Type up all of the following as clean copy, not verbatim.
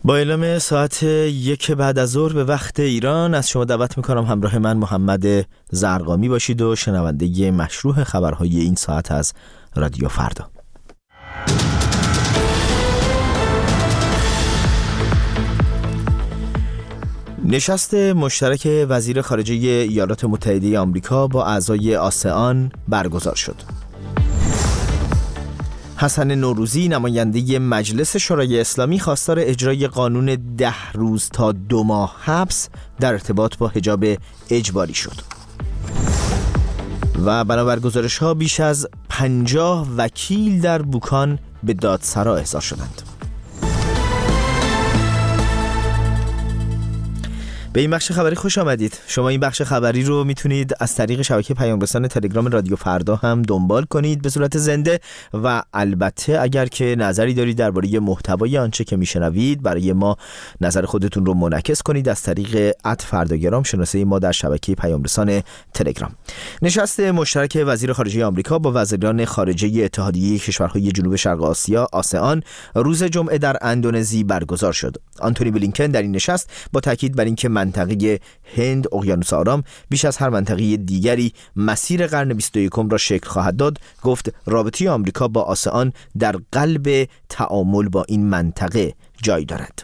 با اعلام ساعت 1 بعد از ظهر به وقت ایران از شما دعوت میکنم همراه من محمد زرقامی باشید و شنونده مشروع خبرهای این ساعت از رادیو فردا. نشست مشترک وزیر خارجه ایالات متحده آمریکا با اعضای آسئان برگزار شد. حسن نوروزی نماینده مجلس شورای اسلامی خواستار اجرای قانون 10 روز تا 2 ماه حبس در ارتباط با حجاب اجباری شد. و بنابر گزارش‌ها بیش از 50 وکیل در بوکان به دادسرا احضار شدند. به این بخش خبری خوش آمدید. شما این بخش خبری رو میتونید از طریق شبکه پیام رسان تلگرام رادیو فردا هم دنبال کنید به صورت زنده و البته اگر که نظری دارید درباره محتوای آنچه که میشنوید برای ما نظر خودتون رو منعکس کنید از طریق @فرداگرام شناسه ما در شبکه پیام رسان تلگرام. نشست مشترک وزیر خارجه آمریکا با وزیران خارجه اتحادیه کشورهای جنوب شرق آسیا آسئان روز جمعه در اندونزی برگزار شد. آنتونی بلینکن در این نشست با تاکید بر اینکه منطقه هند اقیانوس آرام بیش از هر منطقه دیگری مسیر قرن 21 را شکل خواهد داد، گفت رابطه آمریکا با آسئان در قلب تعامل با این منطقه جای دارد.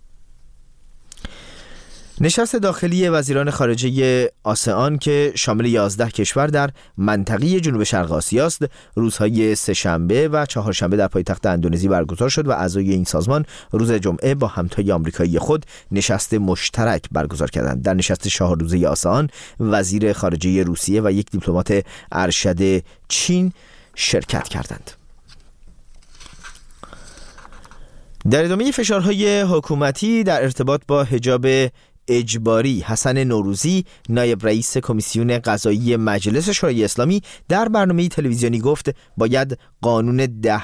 نشست داخلی وزیران خارجه آسئان که شامل 11 کشور در منطقه جنوب شرق آسیا است، روزهای سه‌شنبه و چهارشنبه در پایتخت اندونزی برگزار شد و اعضای این سازمان روز جمعه با همتای آمریکایی خود نشست مشترک برگزار کردند. در نشست 4 روزه آسئان وزیر خارجه روسیه و یک دیپلمات ارشد چین شرکت کردند. در ادامه فشارهای حکومتی در ارتباط با حجاب اجباری، حسن نوروزی نایب رئیس کمیسیون قضایی مجلس شورای اسلامی در برنامه تلویزیونی گفت باید قانون 10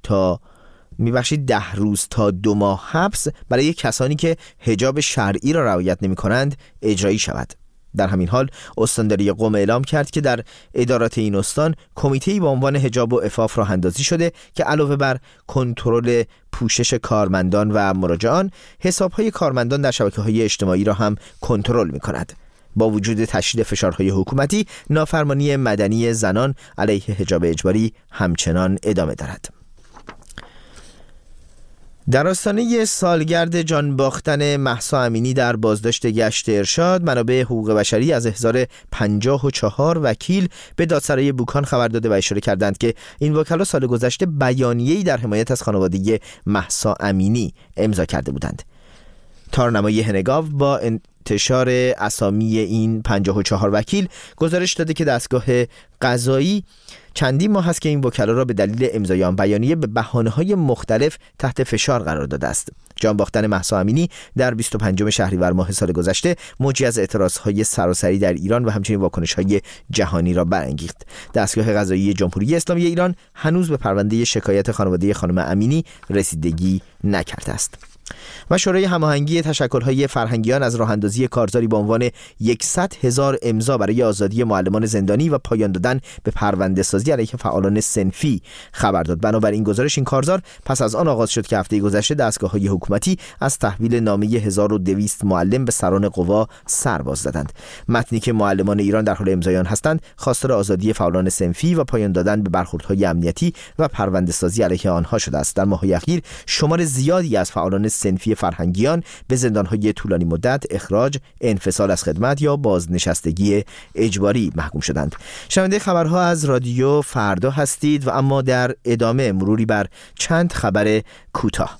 روز تا 2 ماه حبس برای کسانی که حجاب شرعی را رعایت نمی کنند اجرایی شود. در همین حال استانداری قم اعلام کرد که در ادارات این استان کمیته‌ای با عنوان حجاب و عفاف راه اندازی شده که علاوه بر کنترل پوشش کارمندان و مراجعان، حساب‌های کارمندان در شبکه‌های اجتماعی را هم کنترل می‌کند. با وجود تشدید فشارهای حکومتی، نافرمانی مدنی زنان علیه حجاب اجباری همچنان ادامه دارد. در آستانه سالگرد جان باختن مهسا امینی در بازداشت گشت ارشاد، منابع حقوق بشری از احضار 54 وکیل به دادسرای بوکان خبر داده و اشاره کردند که این وکلا سال گذشته بیانیه‌ای در حمایت از خانواده مهسا امینی امضا کرده بودند. تارنمای هنگاو با انتشار اسامی این 54 وکیل گزارش داده که دستگاه قضایی چندین ماه است که این وکلا را به دلیل امضای آن بیانیه به بهانه‌های مختلف تحت فشار قرار داده است. جان باختن مهسا امینی در 25 شهریور ماه سال گذشته موجی از اعتراضهای سراسری در ایران و همچنین واکنش‌های جهانی را برانگیخت. دستگاه قضایی جمهوری اسلامی ایران هنوز به پرونده شکایت خانواده خانم امینی رسیدگی نکرده است. و شورای هماهنگی تشکل‌های فرهنگیان از راه‌اندازی کارزاری با عنوان 100,000 امضا برای آزادی معلمان زندانی و پایان دادن به پرونده‌سازی علیه فعالان صنفی خبر داد. بنابراین گزارش این کارزار پس از آن آغاز شد که هفته گذشته دستگاه‌های حکومتی از تحویل نامه 1200 معلم به سران قوا سر باز زدند. متنی که معلمان ایران در حال امضای آن هستند خواستار آزادی فعالان صنفی و پایان دادن به برخوردهای امنیتی و پرونده‌سازی علیه آنها شده است. در ماه‌های اخیر شمار زیادی از فعالان صنفی فرهنگیان به زندان‌های طولانی مدت، اخراج، انفصال از خدمت یا بازنشستگی اجباری محکوم شدند. شنونده خبرها از رادیو فردا هستید و اما در ادامه مروری بر چند خبر کوتاه.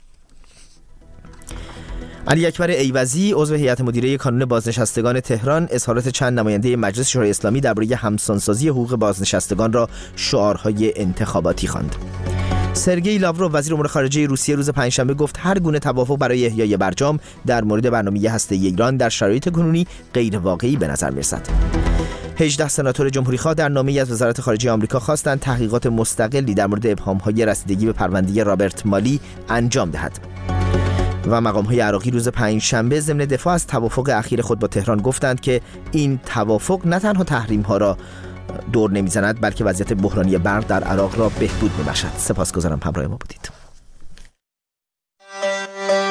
علی اکبر ایوزی عضو هیئت مدیره کانون بازنشستگان تهران اظهارات چند نماینده مجلس شورای اسلامی درباره همسانسازی حقوق بازنشستگان را شعارهای انتخاباتی خواند. سرگئی لاوروف وزیر امور خارجه روسیه روز پنجشنبه گفت هر گونه توافق برای احیای برجام در مورد برنامه هسته‌ای ایران در شرایط کنونی غیر واقعی به نظر می‌رسد. 18 سناتور جمهوری‌خواه در نامه‌ای از وزارت خارجه آمریکا خواستند تحقیقات مستقلی در مورد ابهام‌های رسیدگی به پرونده رابرت مالی انجام دهد. و مقام‌های عراقی روز پنجشنبه ضمن دفاع از توافق اخیر خود با تهران گفتند که این توافق نه تنها تحریم‌ها را دور نمی‌زند بلکه وضعیت بحرانی برق در عراق را بهبود می‌بخشد. سپاسگزارم همراه ما بودید.